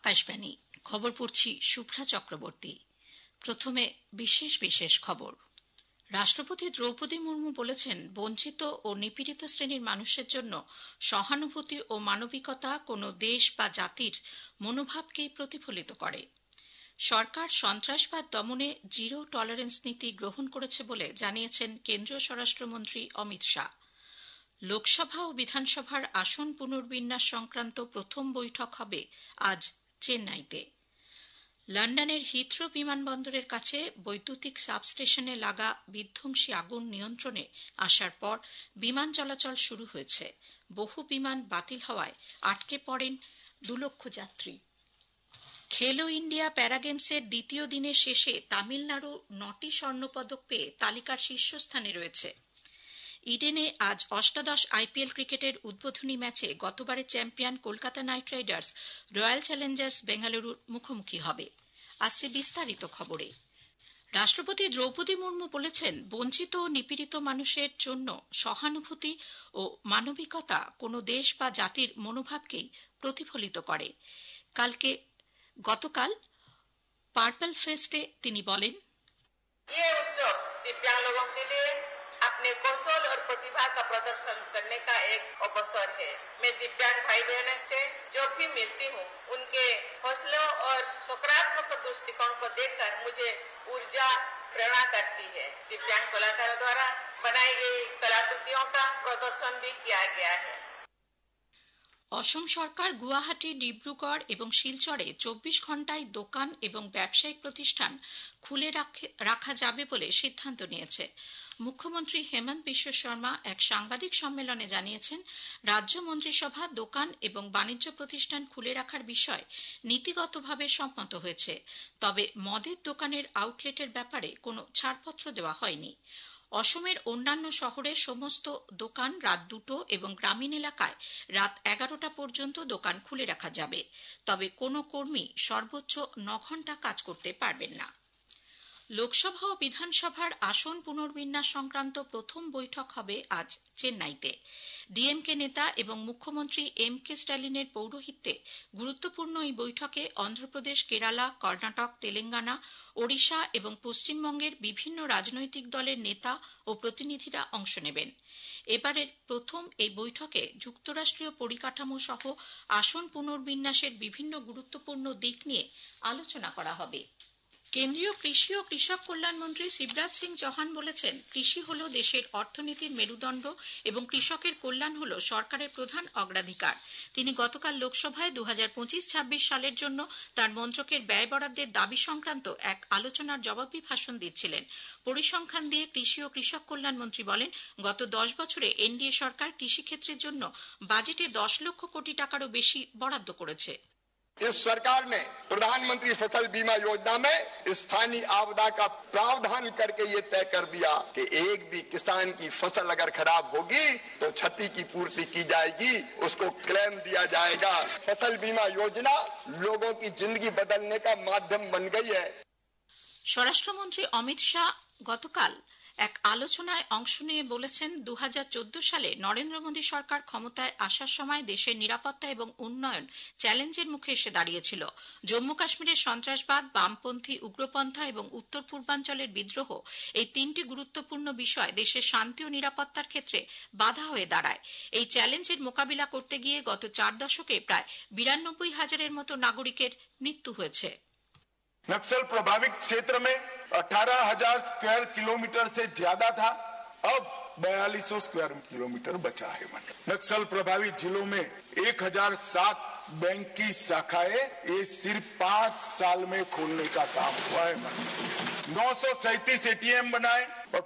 আকাশবাণী খবর পড়ছি শুভ্রা চক্রবর্তী। প্রথমে বিশেষ খবর। রাষ্ট্রপতি দ্রৌপদী মুর্মু বলেছেন, বঞ্চিত ও নিপীড়িত শ্রেণীর মানুষের জন্য সহানুভূতি ও মানবিকতা কোনো দেশ বা জাতির মনোভাবকেই প্রতিফলিত করে। সরকার সন্ত্রাসবাদ দমনে জিরো টলারেন্স নীতি গ্রহণ করেছে বলে জানিয়েছেন কেন্দ্রীয় স্বরাষ্ট্রমন্ত্রী অমিত শাহ। লোকসভা ও বিধানসভার আসন পুনর্বিন্যাস সংক্রান্ত প্রথম বৈঠক হবে আজ চেন্নাইতে। লন্ডনের হিথ্রো বিমানবন্দরের কাছে বৈদ্যুতিক সাবস্টেশনে লাগা বিধ্বংসী আগুন নিয়ন্ত্রণে আসার পর বিমান চলাচল শুরু হয়েছে। বহু বিমান বাতিল হওয়ায় আটকে পড়েন 2 লক্ষ যাত্রী। খেলো ইন্ডিয়া প্যারা গেমসের দ্বিতীয় দিনের শেষে তামিলনাড়ু 9টি স্বর্ণপদক পেয়ে তালিকার শীর্ষস্থানে রয়েছে। ইডেনে আজ অষ্টাদশ আইপিএল ক্রিকেটের উদ্বোধনী ম্যাচে গতবারের champion Kolkata Knight Riders Royal Challengers বেঙ্গালুরুর মুখোমুখি হবে। আসছে বিস্তারিত খবরে। রাষ্ট্রপতি দ্রৌপদী মুর্মু বলেছেন, বঞ্চিত ও নিপীড়িত মানুষের জন্য সহানুভূতি ও মানবিকতা কোনো দেশ বা জাতির মনোভাবকেই প্রতিফলিত করে। গতকাল পার্পল ফেস্টে তিনি বলেন, अपने कौशल और प्रतिभा का प्रदर्शन करने का एक अवसर है। मैं दिव्यांग भाई बहनों से जो भी मिलती हूँ, उनके हौसलों और सकारात्मक दृष्टिकोण को देखकर मुझे ऊर्जा प्रेरणा करती है। दिव्यांग कलाकारों द्वारा बनाई गई कलाकृतियों का प्रदर्शन भी किया गया है। অসম সরকার গুয়াহাটি, ডিব্রুগড় এবং শিলচরে 24 ঘণ্টায় দোকান এবং ব্যবসায়িক প্রতিষ্ঠান খুলে রাখা যাবে বলে সিদ্ধান্ত নিয়েছে। মুখ্যমন্ত্রী হেমন্ত বিশ্ব শর্মা এক সাংবাদিক সম্মেলনে জানিয়েছেন, রাজ্য মন্ত্রিসভা দোকান এবং বাণিজ্য প্রতিষ্ঠান খুলে রাখার বিষয় নীতিগতভাবে সম্মত হয়েছে। তবে মদের দোকানের আউটলেটের ব্যাপারে কোনো ছাড়পত্র দেওয়া হয়নি। অসমের অন্যান্য শহরে সমস্ত দোকান রাত 2টো এবং গ্রামীণ এলাকায় রাত 11টা পর্যন্ত দোকান খুলে রাখা যাবে। তবে কোনো কর্মী সর্বোচ্চ 9 ঘণ্টা কাজ করতে পারবেন না। লোকসভা ও বিধানসভার আসন পুনর্বিন্যাস সংক্রান্ত প্রথম বৈঠক হবে আজ চেন্নাইতে। ডিএমকে নেতা এবং মুখ্যমন্ত্রী এম.কে. স্ট্যালিনের পৌরোহিত্যে গুরুত্বপূর্ণ এই বৈঠকে অন্ধ্রপ্রদেশ, কেরালা, কর্ণাটক, তেলেঙ্গানা, ওড়িশা এবং পশ্চিমবঙ্গের বিভিন্ন রাজনৈতিক দলের নেতা ও প্রতিনিধিরা অংশ নেবেন। এবারের প্রথম এই বৈঠকে যুক্তরাষ্ট্রীয় পরিকাঠামো সহ আসন পুনর্বিন্যাসের বিভিন্ন গুরুত্বপূর্ণ দিক নিয়ে আলোচনা করা হবে। কেন্দ্রীয় কৃষি ও কৃষক কল্যাণ মন্ত্রী শিবরাজ সিং চৌহান বলেছেন, কৃষি হল দেশের অর্থনীতির মেরুদণ্ড এবং কৃষকের কল্যাণ হল সরকারের প্রধান অগ্রাধিকার। তিনি গতকাল লোকসভায় 2025-26 সালের জন্য তার মন্ত্রকের ব্যয় বরাদ্দের দাবি সংক্রান্ত এক আলোচনার জবাবি ভাষণ দিচ্ছিলেন। পরিসংখ্যান দিয়ে কৃষি ও কৃষক কল্যাণ মন্ত্রী বলেন, গত 10 বছরে এনডিএ সরকার কৃষিক্ষেত্রের জন্য বাজেটে 10 লক্ষ কোটি টাকারও বেশি বরাদ্দ করেছে। इस सरकार ने प्रधानमंत्री फसल बीमा योजना में स्थानीय आपदा का प्रावधान करके ये तय कर दिया कि एक भी किसान की फसल अगर खराब होगी तो क्षति की पूर्ति की जाएगी, उसको क्लेम दिया जाएगा। फसल बीमा योजना लोगों की जिंदगी बदलने का माध्यम बन गई है। স্বরাষ্ট্রমন্ত্রী অমিত শাহ গতকাল এক আলোচনায় অংশ নিয়ে বলেছেন, 2014 সালে নরেন্দ্র মোদী সরকার ক্ষমতায় আসার সময় দেশের নিরাপত্তা এবং উন্নয়ন চ্যালেঞ্জের মুখে এসে দাঁড়িয়েছিল। জম্মু কাশ্মীরের সন্ত্রাসবাদ, বামপন্থী উগ্রপন্থা এবং উত্তর পূর্বাঞ্চলের বিদ্রোহ, এই 3টি গুরুত্বপূর্ণ বিষয় দেশের শান্তি ও নিরাপত্তার ক্ষেত্রে বাধা হয়ে দাঁড়ায়। এই চ্যালেঞ্জের মোকাবিলা করতে গিয়ে গত 4 দশকে প্রায় 92,000-এর মতো নাগরিকের মৃত্যু হয়েছে। नक्सल प्रभावित क्षेत्र में 18,000 स्क्वायर किलोमीटर से ज्यादा था, अब 4200 स्क्वायर किलोमीटर बचा है। नक्सल प्रभावित जिलों में 1007 बैंक की शाखाएं ये सिर्फ 5 साल में खोलने का काम हुआ है। 937 एटीएम बनाए और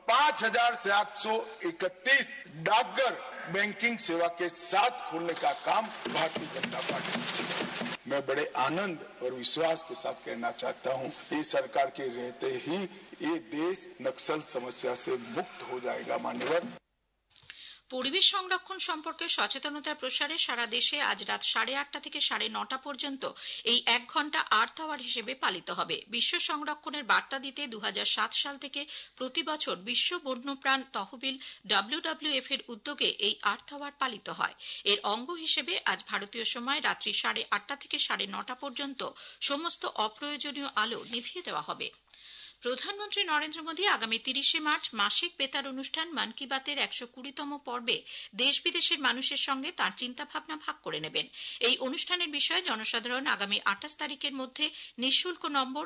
5,731 डाकघर बैंकिंग सेवा के साथ खोलने का काम भारतीय जनता पार्टी ने। मैं बड़े आनंद और विश्वास के साथ कहना चाहता हूं, ये सरकार के रहते ही ये देश नक्सल समस्या से मुक्त हो जाएगा। मान्यवर পরিবেশ সংরক্ষণ সম্পর্কে সচেতনতার প্রসারে সারা দেশে আজ রাত 8:30 থেকে 9:30 পর্যন্ত এই 1 ঘন্টা আর্থ আওয়ার হিসেবে পালিত হবে। বিশ্ব সংরক্ষণের বার্তা দিতে 2007 সাল থেকে প্রতি বছর বিশ্ব বন্যপ্রাণ তহবিল WWF এর উদ্যোগে এই আর্থ আওয়ার পালিত হয়। এর অঙ্গ হিসেবে আজ ভারতীয় সময় রাত্রি 8:30 থেকে 9:30 পর্যন্ত সমস্ত অপ্রয়োজনীয় আলো নিভিয়ে দেওয়া হবে। প্রধানমন্ত্রী নরেন্দ্র মোদী আগামী 30শে মার্চ মাসিক বেতার অনুষ্ঠান মন কি বাতের 120তম পর্বে দেশ বিদেশের মানুষের সঙ্গে তাঁর চিন্তাভাবনা ভাগ করে নেবেন। এই অনুষ্ঠানের বিষয়ে জনসাধারণ আগামী 28 তারিখের মধ্যে নিঃশুল্ক নম্বর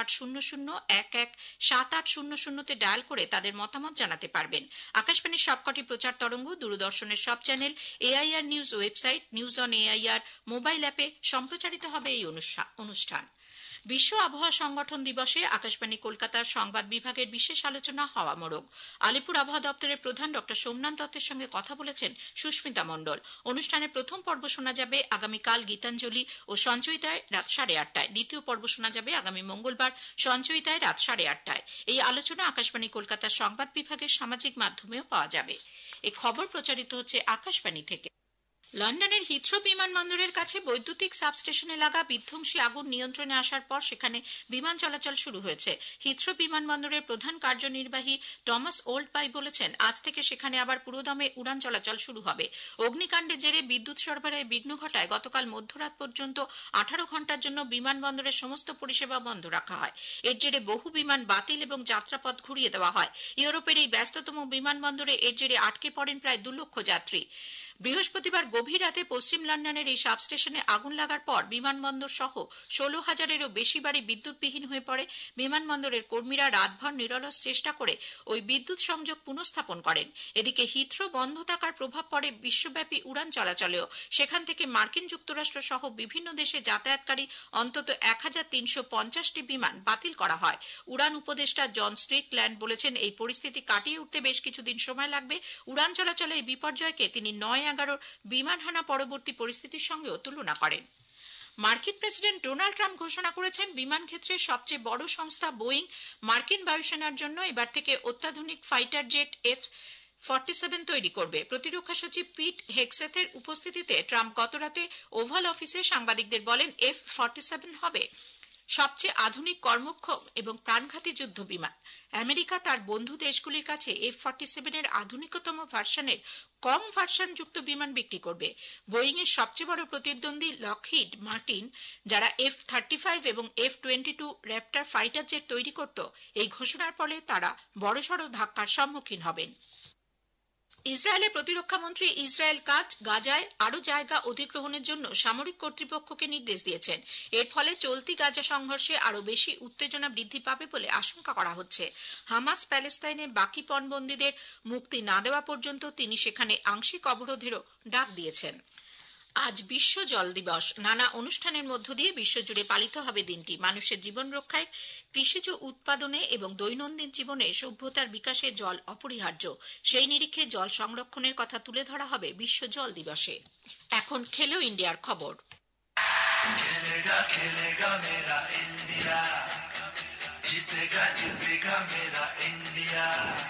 1800-117800 ডায়াল করে তাদের মতামত জানাতে পারবেন। আকাশবাণীর সবকটি প্রচার তরঙ্গ, দূরদর্শনের সব channel, AIR news website, news on AIR mobile অ্যাপে সম্প্রচারিত হবে এই অনুষ্ঠান। বিশ্ব আবহাওয়া সংগঠন দিবসে আকাশবাণী কলকাতার সংবাদ বিভাগের বিশেষ আলোচনা হাওয়া মোড়ক। আলিপুর আবহাওয়া দপ্তরের প্রধান ডক্টর সোমনাথ দত্তের সঙ্গে কথা বলেছেন সুস্মিতা মণ্ডল। অনুষ্ঠানের প্রথম পর্ব শোনা যাবে আগামীকাল গীতাঞ্জলি ও সঞ্চয়িতায় রাত 8:30টায়। দ্বিতীয় পর্ব শোনা যাবে আগামী মঙ্গলবার সঞ্চয়িতায় রাত 8:30টায়। এই আলোচনা আকাশবাণী কলকাতার সংবাদ বিভাগের সামাজিক মাধ্যমেও পাওয়া যাবে। এই খবর প্রচারিত হচ্ছে আকাশবাণী থেকে। লন্ডনের হিথ্রো বিমানবন্দরের কাছে বৈদ্যুতিক সাবস্টেশনে লাগা বিধ্বংসী আগুন নিয়ন্ত্রণে আসার পর সেখানে বিমান চলাচল শুরু হয়েছে। হিথ্রো বিমানবন্দরের প্রধান কার্যনির্বাহী টমাস ওল্ডবাই বলেছেন, আজ থেকে সেখানে আবার পুরোদমে উড়ান চলাচল শুরু হবে। অগ্নিকাণ্ডের জেরে বিদ্যুৎ সরবরাহে বিঘ্ন ঘটায় গতকাল মধ্যরাত পর্যন্ত 18 ঘন্টার জন্য বিমানবন্দরের সমস্ত পরিষেবা বন্ধ রাখা হয়। এর জেরে বহু বিমান বাতিল এবং যাত্রাপথ ঘুরিয়ে দেওয়া হয়। ইউরোপের এই ব্যস্ততম বিমানবন্দরে এর জেরে আটকে পড়েন প্রায় 2 লক্ষ যাত্রী। বৃহস্পতিবার গভীর রাতে পশ্চিম লন্ডনের এই সাবস্টেশনে আগুন লাগার পর বিমানবন্দর সহ 16,000-এরও বেশি বাড়ি বিদ্যুৎবিহীন হয়ে পড়ে। বিমানবন্দরের কর্মীরা রাতভর নিরলস চেষ্টা করে ওই বিদ্যুৎ সংযোগ পুনঃস্থাপন করেন। এদিকে হিথ্রো বন্ধ থাকার প্রভাব পড়ে বিশ্বব্যাপী উড়ান চলাচলেও। সেখান থেকে মার্কিন যুক্তরাষ্ট্র সহ বিভিন্ন দেশে যাতায়াতকারী অন্তত 1,350টি বিমান বাতিল করা হয়। উড়ান উপদেষ্টা জন স্ট্রিকল্যান্ড বলেছেন, এই পরিস্থিতি কাটিয়ে উঠতে বেশ কিছুদিন সময় লাগবে। উড়ান চলাচলে এই বিপর্যয়কে তিনি 9/11 বিমান হানা পরবর্তী পরিস্থিতির সঙ্গেও তুলনা করেন। মার্কিন প্রেসিডেন্ট ডোনাল্ড ট্রাম্প ঘোষণা করেছেন, বিমান ক্ষেত্রের সবচেয়ে বড় সংস্থা বোয়িং মার্কিন বায়ুসেনার জন্য এবার থেকে অত্যাধুনিক ফাইটার জেট F-47 তৈরি করবে। প্রতিরক্ষা সচিব পিট হেগসেথের উপস্থিতিতে ট্রাম্প গতরাতে ওভাল অফিসে সাংবাদিকদের বলেন, F-47 হবে সবচেয়ে আধুনিক, কর্মক্ষম এবং প্রাণঘাতী যুদ্ধ বিমান। আমেরিকা তার বন্ধু দেশগুলির কাছে F-47 এর আধুনিকতম ভার্সনের কম ভার্সন যুক্ত বিমান বিক্রি করবে। বোয়িং এর সবচেয়ে বড় প্রতিদ্বন্দ্বী লকহিড মার্টিন, যারা F-35 এবং F-22 র্যাপটার ফাইটার জেট তৈরি করত, এই ঘোষণার ফলে তারা বড়সড় ধাক্কার সম্মুখীন হবেন। ইসরায়েলের প্রতিরক্ষা মন্ত্রী ইসরায়েল কাজ গাজায় আরও জায়গা অধিগ্রহণের জন্য সামরিক কর্তৃপক্ষকে নির্দেশ দিয়েছেন। এর ফলে চলতি গাজা সংঘর্ষে আরও বেশি উত্তেজনা বৃদ্ধি পাবে বলে আশঙ্কা করা হচ্ছে। হামাস প্যালেস্তাইনে বাকি পণবন্দীদের মুক্তি না দেওয়া পর্যন্ত তিনি সেখানে আংশিক অবরোধেরও ডাক দিয়েছেন। আজ বিশ্ব জল দিবস। নানা অনুষ্ঠানের মধ্য দিয়ে বিশ্বজুড়ে পালিত হবে দিনটি। মানুষের জীবন রক্ষায়, কৃষিজ উৎপাদনে এবং দৈনন্দিন জীবনে সভ্যতার বিকাশে জল অপরিহার্য। সেই নিরিখে জল সংরক্ষণের কথা তুলে ধরা হবে বিশ্ব জল দিবসে। এখন খেলো ইন্ডিয়ার খবর। খেলেগা খেলেগা মেরা ইন্ডিয়া, জিতেগা জিতেগা মেরা ইন্ডিয়া,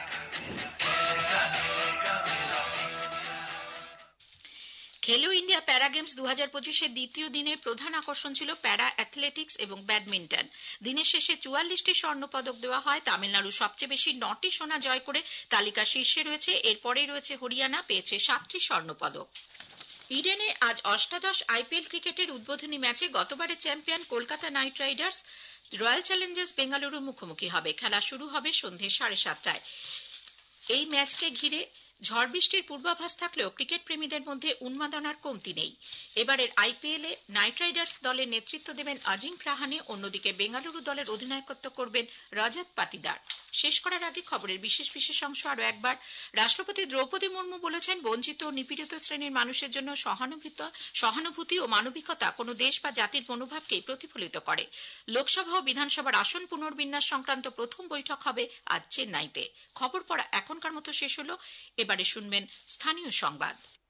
খেলেগা খেলেগা মেরা। খেলো ইন্ডিয়া প্যারা গেমস 2025-এর দ্বিতীয় দিনের প্রধান আকর্ষণ ছিল প্যারা অ্যাথলেটিক্স এবং ব্যাডমিন্টন। দিনের শেষে 44টি স্বর্ণপদক দেওয়া হয়। তামিলনাড়ু সবচেয়ে বেশি 9টি সোনা জয় করে তালিকার শীর্ষে রয়েছে। এরপরেই রয়েছে হরিয়ানা, পেয়েছে 7টি স্বর্ণপদক। ইডেনে আজ অষ্টাদশ IPL ক্রিকেটের উদ্বোধনী ম্যাচে গতবারের champion Kolkata Knight Riders Royal Challengers বেঙ্গালুরুর মুখোমুখি হবে। খেলা শুরু হবে সন্ধ্যে 7:30টায়। এই ম্যাচকে ঘিরে ঝড় বৃষ্টির পূর্বাভাস থাকলেও ক্রিকেট প্রেমীদের মধ্যে উন্মাদনার কমতি নেই। এবারের IPL-এ নাইট রাইডার্স দলের নেতৃত্ব দেবেন আজিঙ্ক রাহানে, অন্যদিকে বেঙ্গালুরু দলের অধিনায়কত্ব করবেন রজত পাতিদার। শেষ করার আগে খবরের বিশেষ অংশ আরও একবার। রাষ্ট্রপতি দ্রৌপদী মুর্মু বলেছেন, বঞ্চিত ও নিপীড়িত শ্রেণীর মানুষের জন্য সহানুভূতি ও মানবিকতা কোনো দেশ বা জাতির মনোভাবকেই প্রতিফলিত করে। লোকসভা ও বিধানসভার আসন পুনর্বিন্যাস সংক্রান্ত প্রথম বৈঠক হবে আজ চেন্নাইতে। খবর পড়া এখনকার মতো শেষ হলো। এবারে শুনবেন স্থানীয় সংবাদ।